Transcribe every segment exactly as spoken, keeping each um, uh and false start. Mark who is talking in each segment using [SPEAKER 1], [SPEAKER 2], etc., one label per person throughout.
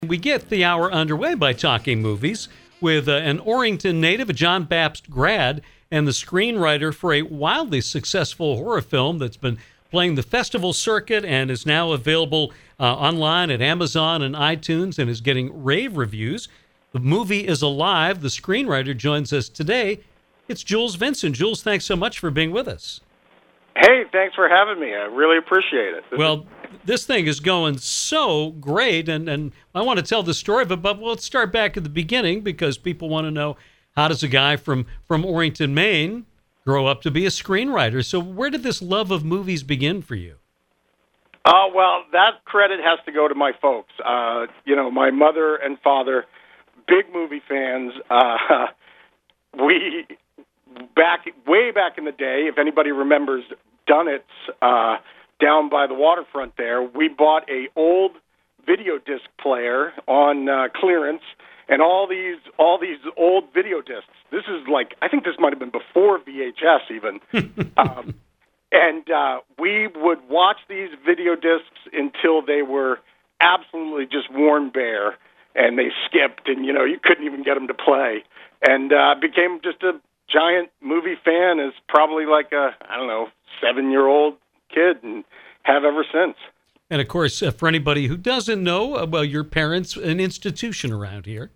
[SPEAKER 1] We get the hour underway by talking movies with uh, an Orrington native, a John Baptist grad, and the screenwriter for a wildly successful horror film that's been playing the festival circuit and is now available uh, online at Amazon and iTunes and is getting rave reviews. The movie is alive. The screenwriter joins us today. It's Jules Vincent. Jules, thanks so much for being with us.
[SPEAKER 2] Hey, thanks for having me. I really appreciate it. This
[SPEAKER 1] well, this thing is going so great, and, and I want to tell the story, but, but let's start back at the beginning because people want to know, how does a guy from, from Orrington, Maine, grow up to be a screenwriter? So where did this love of movies begin for you?
[SPEAKER 2] Oh, uh, well, that credit has to go to my folks. Uh, you know, my mother and father, big movie fans. Uh, we... Back way back in the day, if anybody remembers Dunnett's uh, down by the waterfront there, we bought a old video disc player on uh, clearance, and all these all these old video discs. This is like, I think this might have been before V H S even. um, and uh, we would watch these video discs until they were absolutely just worn bare, and they skipped, and you know you couldn't even get them to play, and uh, became just a giant movie fan. Is probably like a, I don't know, seven-year-old kid, and have ever since.
[SPEAKER 1] And, of course, uh, for anybody who doesn't know, uh, well, your parents, an institution around here.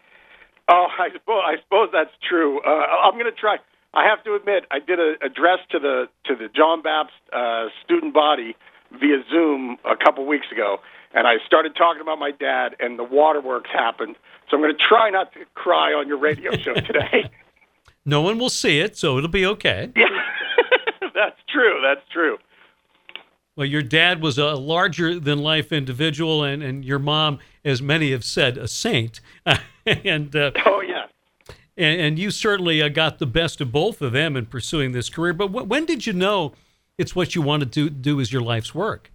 [SPEAKER 2] Oh, I suppose, I suppose that's true. Uh, I'm going to try. I have to admit, I did an address to the to the John Baptist uh, student body via Zoom a couple weeks ago, and I started talking about my dad, and the waterworks happened. So I'm going to try not to cry on your radio show today.
[SPEAKER 1] No one will see it, so it'll be okay.
[SPEAKER 2] Yeah, that's true. That's true.
[SPEAKER 1] Well, your dad was a larger-than-life individual, and, and your mom, as many have said, a saint. and uh,
[SPEAKER 2] Oh, yeah.
[SPEAKER 1] And, and you certainly uh, got the best of both of them in pursuing this career. But w- when did you know it's what you wanted to do as your life's work?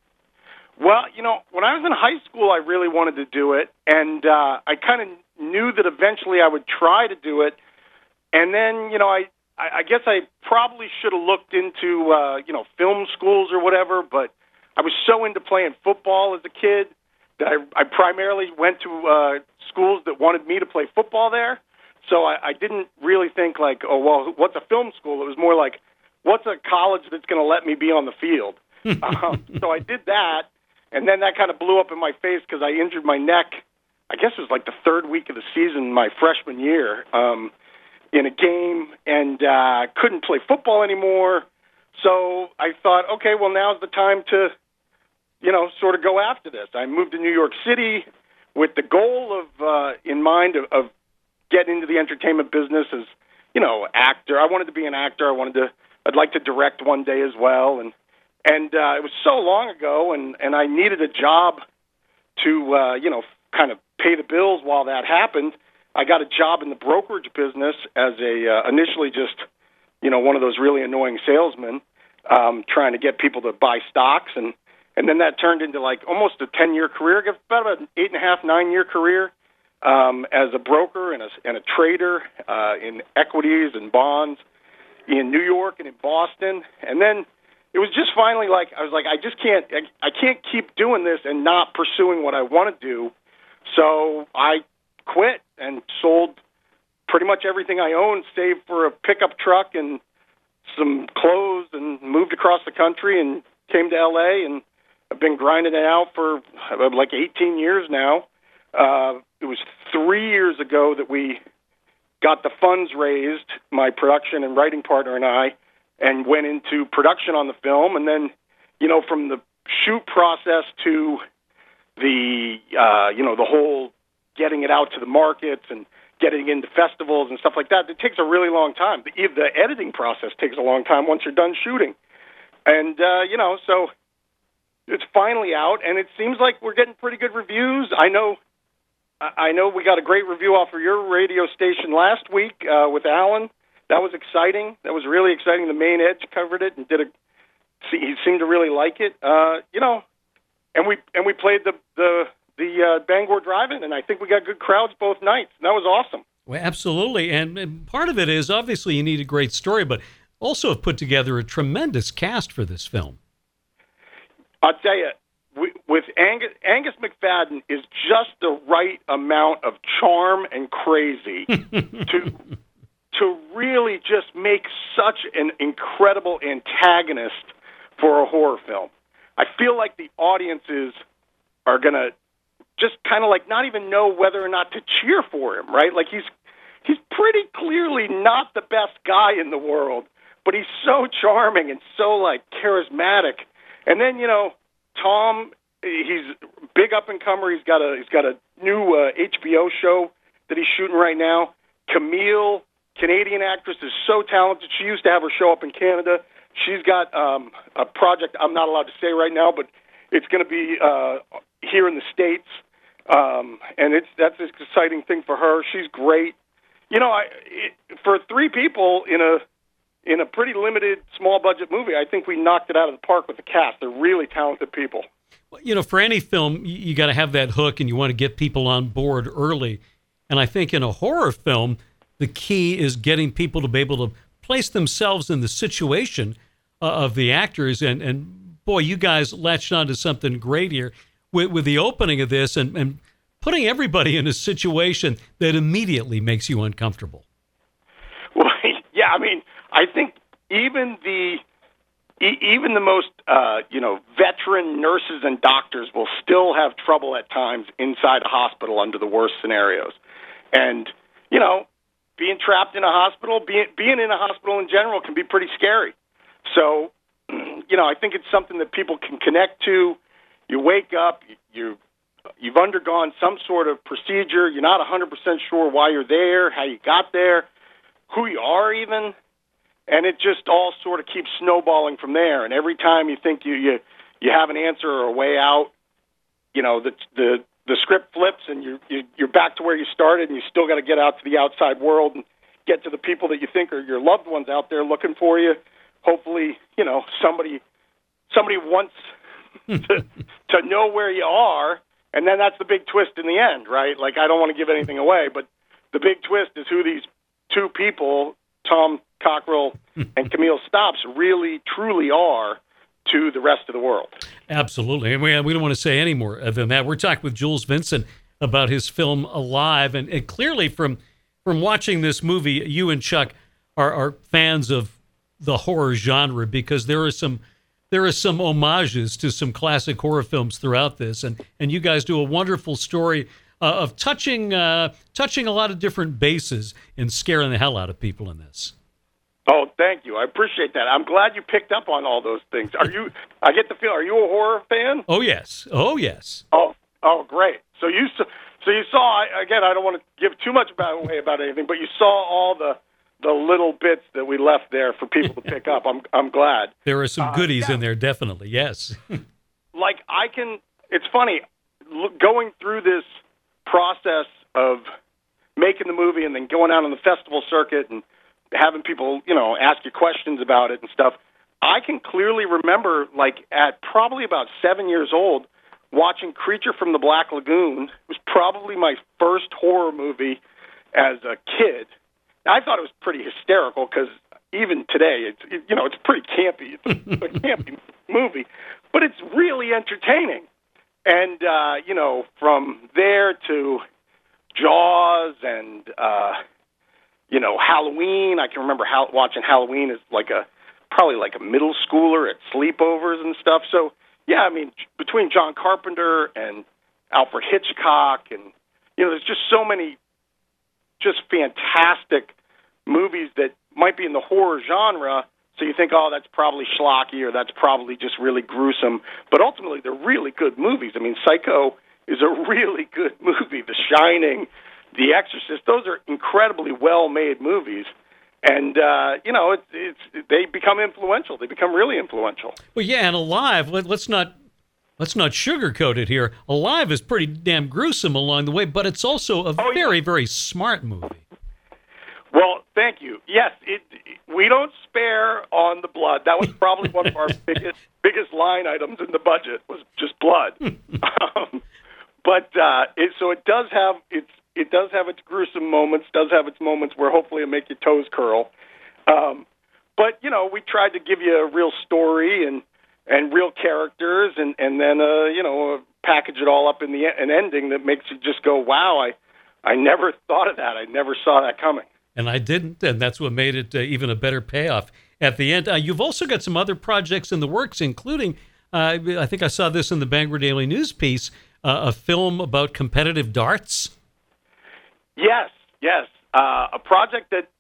[SPEAKER 2] Well, you know, when I was in high school, I really wanted to do it, and uh, I kind of knew that eventually I would try to do it. And then, you know, I, I guess I probably should have looked into, uh, you know, film schools or whatever, but I was so into playing football as a kid that I, I primarily went to uh, schools that wanted me to play football there. So I, I didn't really think like, oh, well, what's a film school? It was more like, what's a college that's going to let me be on the field? um, so I did that, and then that kind of blew up in my face because I injured my neck. I guess it was like the third week of the season, my freshman year. Um in a game, and uh, couldn't play football anymore. So I thought, okay, well, now's the time to, you know, sort of go after this. I moved to New York City with the goal of, uh, in mind of, of getting into the entertainment business as, you know, actor. I wanted to be an actor. I wanted to, I'd like to direct one day as well. And, and uh, it was so long ago, and, and I needed a job to, uh, you know, kind of pay the bills while that happened. I got a job in the brokerage business as a uh, initially just, you know, one of those really annoying salesmen um, trying to get people to buy stocks, and and then that turned into like almost a ten-year career, about an eight and a half, nine-year career um, as a broker and a, and a trader uh, in equities and bonds in New York and in Boston, and then it was just finally like I was like I just can't I, I can't keep doing this and not pursuing what I want to do, so I quit and sold pretty much everything I owned, saved for a pickup truck and some clothes, and moved across the country and came to L A, and I've been grinding it out for uh, like eighteen years now. Uh, it was three years ago that we got the funds raised, my production and writing partner and I, and went into production on the film. And then, you know, from the shoot process to the, uh, you know, the whole getting it out to the markets and getting into festivals and stuff like that, it takes a really long time. The, the editing process takes a long time once you're done shooting. And, uh, you know, so it's finally out, and it seems like we're getting pretty good reviews. I know I know we got a great review off of your radio station last week uh, with Alan. That was exciting. That was really exciting. The Main Edge covered it and did a. He seemed to really like it. Uh, you know, and we and we played the the the uh, Bangor Drive-In, and I think we got good crowds both nights. And that was awesome.
[SPEAKER 1] Well, absolutely, and, and part of it is obviously you need a great story, but also have put together a tremendous cast for this film.
[SPEAKER 2] I'll tell you, with, with Angus, Angus McFadden is just the right amount of charm and crazy to to really just make such an incredible antagonist for a horror film. I feel like the audiences are going to just kind of like not even know whether or not to cheer for him, right? Like he's he's pretty clearly not the best guy in the world, but he's so charming and so like charismatic. And then, you know, Tom, he's big up and comer. He's got a he's got a new uh, H B O show that he's shooting right now. Camille, Canadian actress, is so talented. She used to have her show up in Canada. She's got um, a project I'm not allowed to say right now, but it's going to be uh, here in the States, um, and it's that's an exciting thing for her. She's great. You know, I, it, for three people in a in a pretty limited, small budget movie, I think we knocked it out of the park with the cast. They're really talented people.
[SPEAKER 1] Well, you know, for any film, you, you got to have that hook, and you want to get people on board early. And I think in a horror film, the key is getting people to be able to place themselves in the situation uh, of the actors. And, and boy, you guys latched onto something great here with, with the opening of this and, and putting everybody in a situation that immediately makes you uncomfortable.
[SPEAKER 2] Well, yeah, I mean, I think even the e- even the most uh, you know veteran nurses and doctors will still have trouble at times inside a hospital under the worst scenarios, and you know, being trapped in a hospital, being being in a hospital in general can be pretty scary. So, you know, I think it's something that people can connect to. You wake up, you you've undergone some sort of procedure. You're not one hundred percent sure why you're there, how you got there, who you are even. And it just all sort of keeps snowballing from there. And every time you think you you, you have an answer or a way out, you know, the the, the script flips and you, you, you're back to where you started, and you still got to get out to the outside world and get to the people that you think are your loved ones out there looking for you. Hopefully, you know, somebody somebody wants to, to know where you are, and then that's the big twist in the end, right? Like, I don't want to give anything away, but the big twist is who these two people, Tom Cockrell and Camille Stopps, really, truly are to the rest of the world.
[SPEAKER 1] Absolutely. And we, we don't want to say any more than that. We're talking with Jules Vincent about his film Alive. And, and clearly from from watching this movie, you and Chuck are, are fans of the horror genre, because there are some there are some homages to some classic horror films throughout this. And, and you guys do a wonderful story uh, of touching uh, touching a lot of different bases and scaring the hell out of people in this.
[SPEAKER 2] Oh, thank you. I appreciate that. I'm glad you picked up on all those things. Are you? I get the feel. Are you a horror fan?
[SPEAKER 1] Oh yes. Oh yes.
[SPEAKER 2] Oh, oh, great. So you, so you saw. Again, I don't want to give too much about, away about anything, but you saw all the the little bits that we left there for people to pick up. I'm I'm glad.
[SPEAKER 1] There are some goodies
[SPEAKER 2] uh, yeah.
[SPEAKER 1] in there, definitely. Yes.
[SPEAKER 2] Like I can. It's funny look, going through this process of making the movie and then going out on the festival circuit and having people, you know, ask you questions about it and stuff. I can clearly remember, like, at probably about seven years old, watching Creature from the Black Lagoon. It was probably my first horror movie as a kid. I thought it was pretty hysterical because even today, it's it, you know, it's pretty campy. It's a, a campy movie, but it's really entertaining. And, uh, you know, from there to Jaws and, uh, you know, Halloween. I can remember how, watching Halloween as like a probably like a middle schooler at sleepovers and stuff. So yeah, I mean, between John Carpenter and Alfred Hitchcock, and you know, there's just so many just fantastic movies that might be in the horror genre. So you think, oh, that's probably schlocky or that's probably just really gruesome. But ultimately, they're really good movies. I mean, Psycho is a really good movie. The Shining, The Exorcist, those are incredibly well-made movies, and uh, you know, it's, it's they become influential. They become really influential.
[SPEAKER 1] Well, yeah, and Alive. Let, let's not let's not sugarcoat it here. Alive is pretty damn gruesome along the way, but it's also a
[SPEAKER 2] oh,
[SPEAKER 1] very,
[SPEAKER 2] yeah.
[SPEAKER 1] very smart movie.
[SPEAKER 2] Well, thank you. Yes, it, we don't spare on the blood. That was probably one of our biggest biggest line items in the budget was just blood. um, but uh, it, so it does have its. It does have its gruesome moments, does have its moments where hopefully it'll make your toes curl. Um, but, you know, we tried to give you a real story, and, and real characters, and and then uh, you know package it all up in the an ending that makes you just go, wow, I I never thought of that. I never saw that coming.
[SPEAKER 1] And I didn't, and that's what made it uh, even a better payoff at the end. Uh, you've also got some other projects in the works, including, uh, I think I saw this in the Bangor Daily News piece, uh, a film about competitive darts.
[SPEAKER 2] Yes, yes. Uh, a project that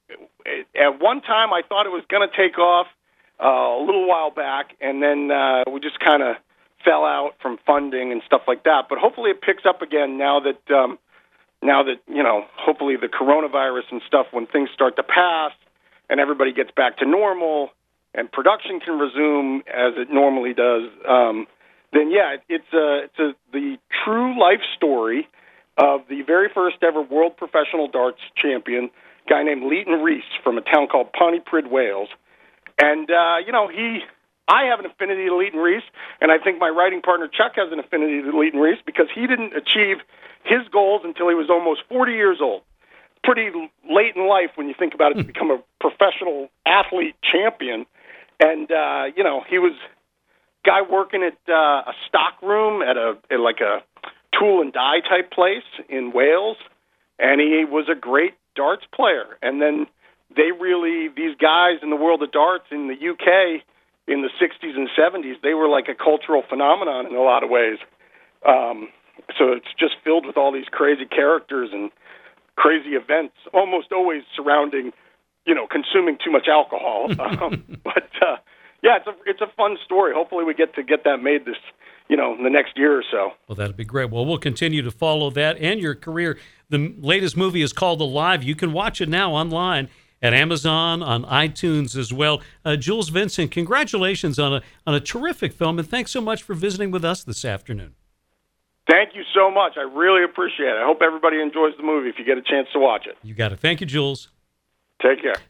[SPEAKER 2] at one time I thought it was going to take off uh, a little while back, and then uh, we just kind of fell out from funding and stuff like that. But hopefully it picks up again now that um, now that, you know, hopefully the coronavirus and stuff, when things start to pass and everybody gets back to normal and production can resume as it normally does, um, then, yeah, it's, a, it's a, the true life story of the very first ever world professional darts champion, a guy named Leighton Reese from a town called Pontypridd, Wales. And, uh, you know, he... I have an affinity to Leighton Reese, and I think my writing partner Chuck has an affinity to Leighton Reese because he didn't achieve his goals until he was almost forty years old. Pretty late in life when you think about it to become a professional athlete champion. And, uh, you know, he was a guy working at uh, a stock room at a at like a tool and die type place in Wales, and he was a great darts player. And then they really, these guys in the world of darts in the U K in the sixties and seventies, they were like a cultural phenomenon in a lot of ways. Um, so it's just filled with all these crazy characters and crazy events, almost always surrounding, you know, consuming too much alcohol. um, but uh, yeah, it's a it's a fun story. Hopefully, we get to get that made this, you know, in the next year or so.
[SPEAKER 1] Well, that'd be great. Well, we'll continue to follow that and your career. The latest movie is called Alive. You can watch it now online at Amazon, on iTunes as well. Uh, Jules Vincent, congratulations on a on a terrific film, and thanks so much for visiting with us this afternoon.
[SPEAKER 2] Thank you so much. I really appreciate it. I hope everybody enjoys the movie if you get a chance to watch it.
[SPEAKER 1] You got it. Thank you, Jules.
[SPEAKER 2] Take care.